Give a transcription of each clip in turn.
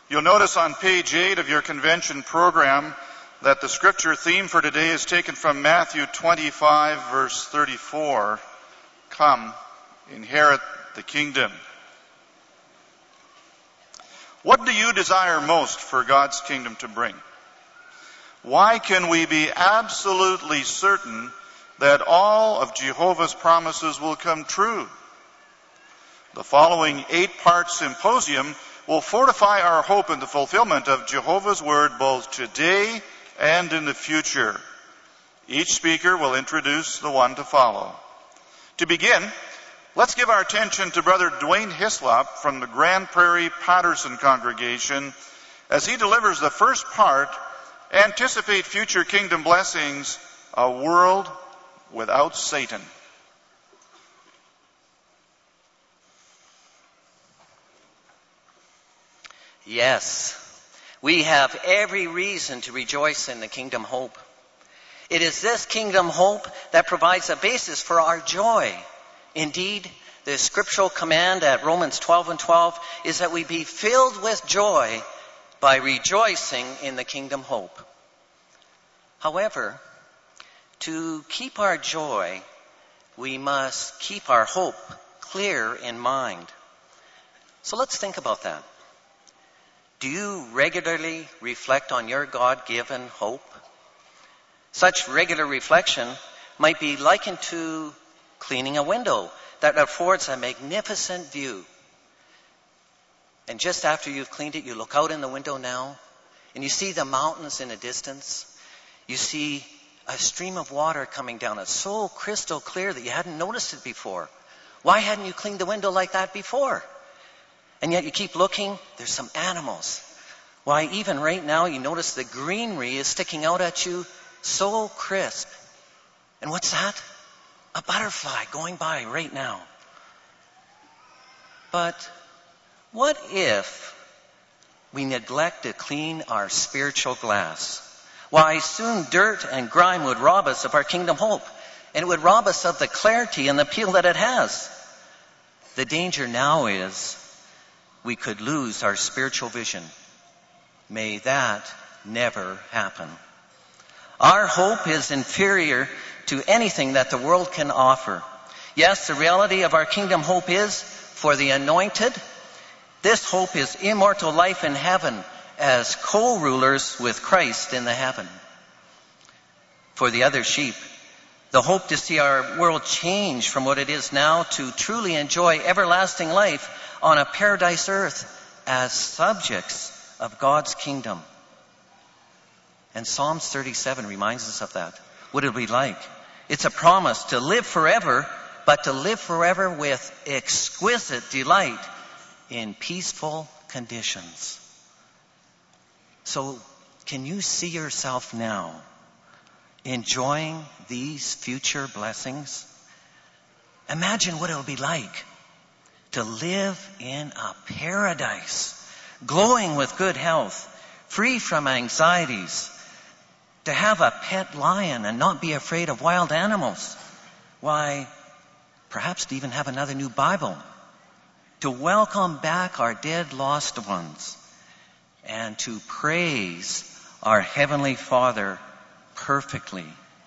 You'll notice on page 8 of your convention program that the scripture theme for today is taken from Matthew 25, verse 34. Come, inherit the kingdom. What do you desire most for God's kingdom to bring? Why can we be absolutely certain that all of Jehovah's promises will come true? The following 8-part symposium will fortify our hope in the fulfillment of Jehovah's word both today and in the future. Each speaker will introduce the one to follow. To begin, let's give our attention to Brother Dwayne Hislop from the Grand Prairie Patterson congregation as he delivers the first part, Anticipate Future Kingdom Blessings, A World Without Satan. Yes, we have every reason to rejoice in the kingdom hope. It is this kingdom hope that provides a basis for our joy. Indeed, the scriptural command at Romans 12:12 is that we be filled with joy by rejoicing in the kingdom hope. However, to keep our joy, we must keep our hope clear in mind. So let's think about that. Do you regularly reflect on your God-given hope? Such regular reflection might be likened to cleaning a window that affords a magnificent view. And just after you've cleaned it, you look out in the window now, and you see the mountains in the distance. You see a stream of water coming down. It's so crystal clear that you hadn't noticed it before. Why hadn't you cleaned the window like that before? And yet you keep looking, there's some animals. Why, even right now, you notice the greenery is sticking out at you so crisp. And what's that? A butterfly going by right now. But what if we neglect to clean our spiritual glass? Why, soon dirt and grime would rob us of our kingdom hope, and it would rob us of the clarity and the appeal that it has. The danger now is we could lose our spiritual vision. May that never happen. Our hope is inferior to anything that the world can offer. Yes, the reality of our kingdom hope is, for the anointed, this hope is immortal life in heaven as co-rulers with Christ in the heaven. For the other sheep, the hope to see our world change from what it is now to truly enjoy everlasting life on a paradise earth as subjects of God's kingdom. And Psalms 37 reminds us of that. What it'll be like. It's a promise to live forever, but to live forever with exquisite delight in peaceful conditions. So, can you see yourself now enjoying these future blessings? Imagine what it'll be like to live in a paradise, glowing with good health, free from anxieties, to have a pet lion and not be afraid of wild animals. Why, perhaps to even have another new Bible, to welcome back our dead lost ones, and to praise our Heavenly Father perfectly.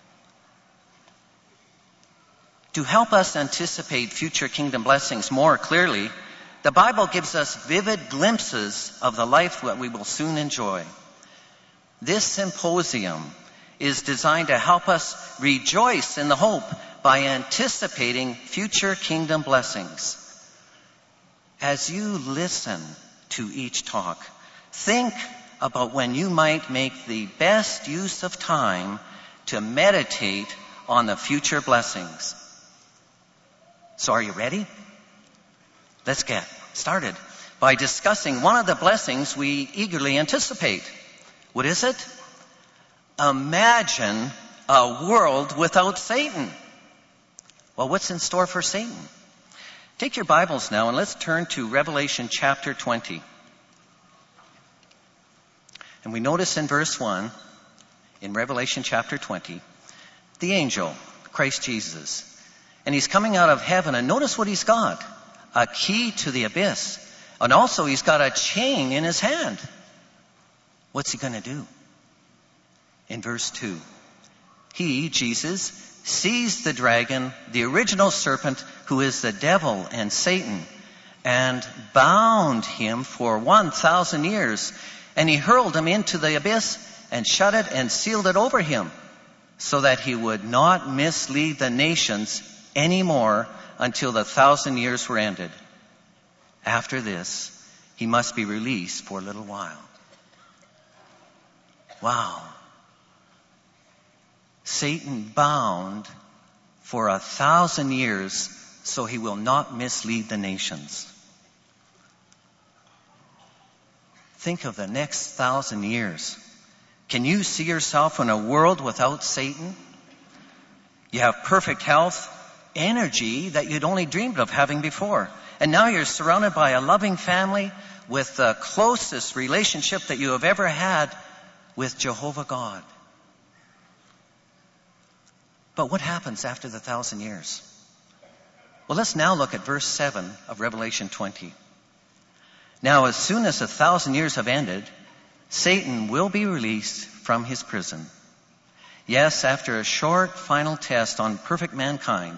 To help us anticipate future kingdom blessings more clearly, the Bible gives us vivid glimpses of the life that we will soon enjoy. This symposium is designed to help us rejoice in the hope by anticipating future kingdom blessings. As you listen to each talk, think about when you might make the best use of time to meditate on the future blessings. So are you ready? Let's get started by discussing one of the blessings we eagerly anticipate. What is it? Imagine a world without Satan. Well, what's in store for Satan? Take your Bibles now and let's turn to Revelation chapter 20. And we notice in verse 1, in Revelation chapter 20, the angel, Christ Jesus. And he's coming out of heaven, and notice what he's got. A key to the abyss, And also he's got a chain in his hand. What's he going to do? In verse 2, he, Jesus, seized the dragon, the original serpent, who is the devil and Satan, and bound him for 1,000 years. And he hurled him into the abyss and shut it and sealed it over him, so that he would not mislead the nations anymore until the 1,000 years were ended. After this, he must be released for a little while. Wow. Satan bound for 1,000 years so he will not mislead the nations. Think of the next 1,000 years. Can you see yourself in a world without Satan? You have perfect health, energy that you'd only dreamed of having before. And now you're surrounded by a loving family with the closest relationship that you have ever had with Jehovah God. But what happens after the 1,000 years? Well, let's now look at verse 7 of Revelation 20. Now, as soon as the 1,000 years have ended, Satan will be released from his prison. Yes, after a short final test on perfect mankind.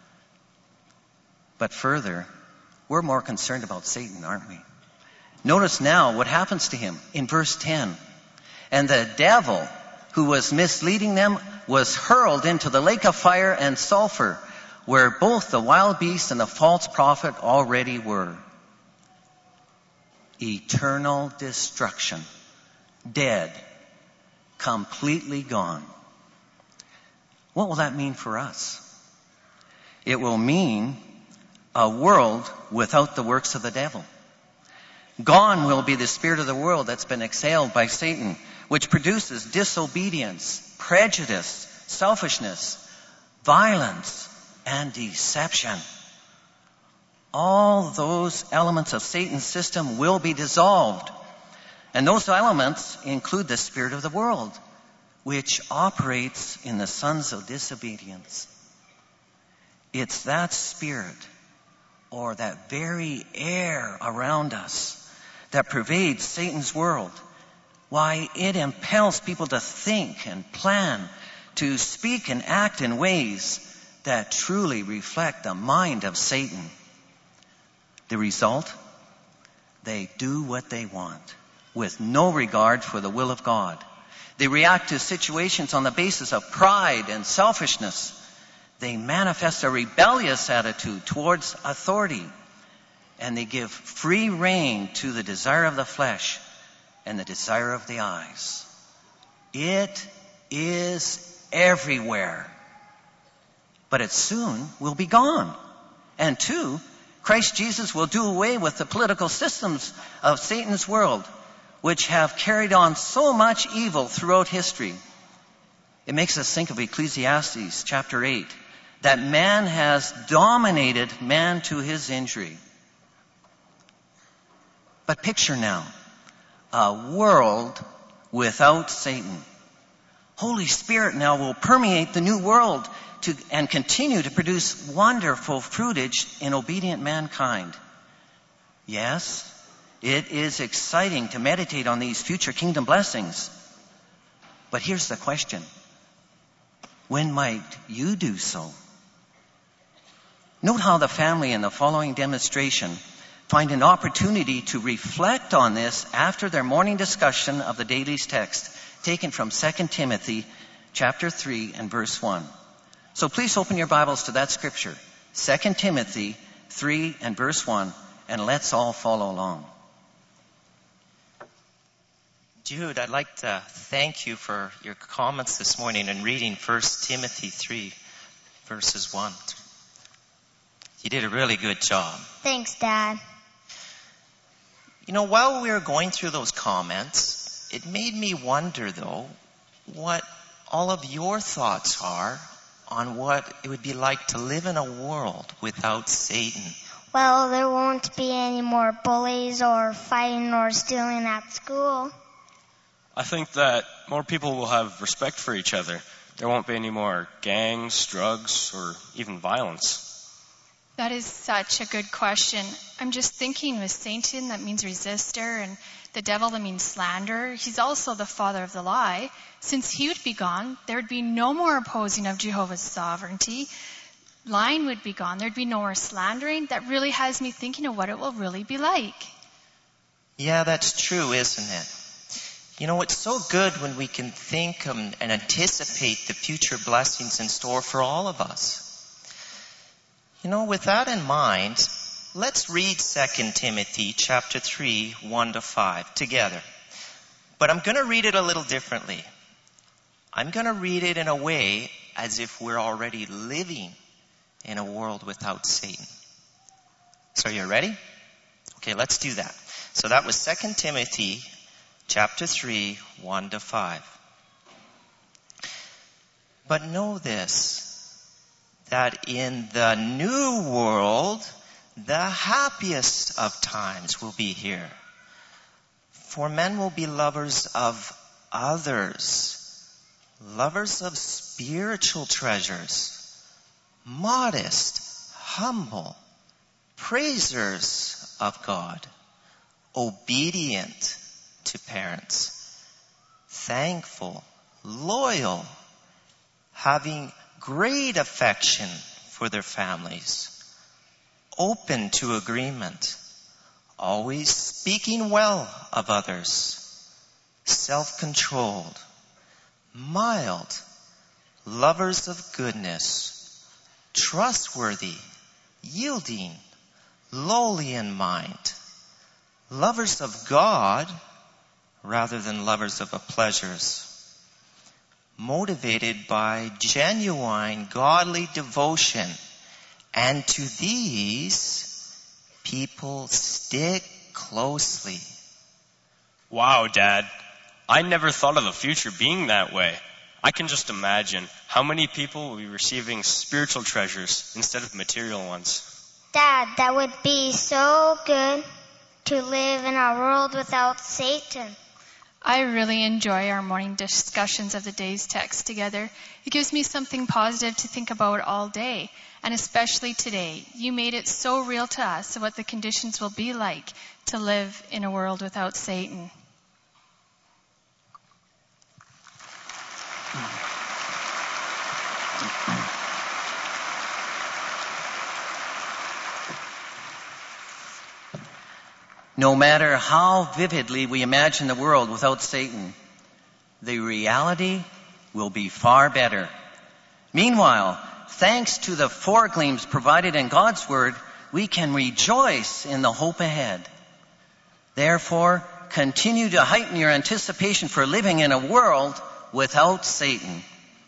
But further, we're more concerned about Satan, aren't we? Notice now what happens to him in verse 10. And the devil who was misleading them was hurled into the lake of fire and sulfur, where both the wild beast and the false prophet already were. Eternal destruction. Dead. Completely gone. What will that mean for us? It will mean a world without the works of the devil. Gone will be the spirit of the world that's been exhaled by Satan, which produces disobedience, prejudice, selfishness, violence, and deception. All those elements of Satan's system will be dissolved. And those elements include the spirit of the world, which operates in the sons of disobedience. It's that spirit, or that very air around us, that pervades Satan's world. Why, it impels people to think and plan, to speak and act in ways that truly reflect the mind of Satan. The result? They do what they want, with no regard for the will of God. They react to situations on the basis of pride and selfishness. They manifest a rebellious attitude towards authority. And they give free rein to the desire of the flesh and the desire of the eyes. It is everywhere. But it soon will be gone. And two, Christ Jesus will do away with the political systems of Satan's world, which have carried on so much evil throughout history. It makes us think of Ecclesiastes chapter 8, that man has dominated man to his injury. But picture now a world without Satan. Holy Spirit now will permeate the new world and continue to produce wonderful fruitage in obedient mankind. Yes, it is exciting to meditate on these future kingdom blessings. But here's the question. When might you do so? Note how the family in the following demonstration find an opportunity to reflect on this after their morning discussion of the day's text, taken from 2 Timothy chapter 3 and verse 1. So please open your Bibles to that scripture, 2 Timothy 3 and verse 1, and let's all follow along. Jude, I'd like to thank you for your comments this morning and reading 1 Timothy 3, verses 1. You did a really good job. Thanks, Dad. You know, while we were going through those comments, it made me wonder, though, what all of your thoughts are on what it would be like to live in a world without Satan. Well, there won't be any more bullies or fighting or stealing at school. I think that more people will have respect for each other. There won't be any more gangs, drugs, or even violence. That is such a good question. I'm just thinking with Satan, that means resistor, and the devil, that means slanderer. He's also the father of the lie. Since he would be gone, there would be no more opposing of Jehovah's sovereignty. Lying would be gone. There'd be no more slandering. That really has me thinking of what it will really be like. Yeah, that's true, isn't it? You know, it's so good when we can think and anticipate the future blessings in store for all of us. You know, with that in mind, let's read 2 Timothy chapter 3, 1-5 together. But I'm going to read it a little differently. I'm going to read it in a way as if we're already living in a world without Satan. So you're ready? Okay, let's do that. So that was 2 Timothy chapter 3, 1-5. But know this, that in the new world, the happiest of times will be here. For men will be lovers of others, lovers of spiritual treasures, modest, humble, praisers of God, obedient to parents, thankful, loyal, having great affection for their families, open to agreement, always speaking well of others, self-controlled, mild, lovers of goodness, trustworthy, yielding, lowly in mind, lovers of God rather than lovers of pleasures, motivated by genuine godly devotion. And to these, people stick closely. Wow, Dad. I never thought of the future being that way. I can just imagine how many people will be receiving spiritual treasures instead of material ones. Dad, that would be so good to live in a world without Satan. I really enjoy our morning discussions of the day's text together. It gives me something positive to think about all day, and especially today. You made it so real to us what the conditions will be like to live in a world without Satan. No matter how vividly we imagine the world without Satan, the reality will be far better. Meanwhile, thanks to the foregleams provided in God's Word, we can rejoice in the hope ahead. Therefore, continue to heighten your anticipation for living in a world without Satan.